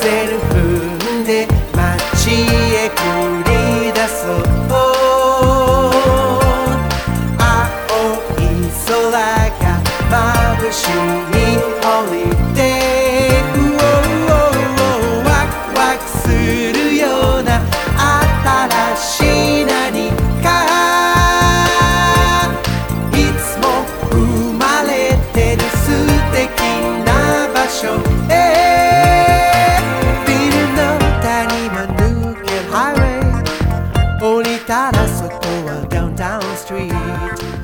セル踏んで街へ繰り出そう青い空が眩しいホリデーワクワクするような新しい何かいつも生まれてる素敵な場所ビルの谷間抜けるハイウェイ降りたらそこはダウンタウンストリート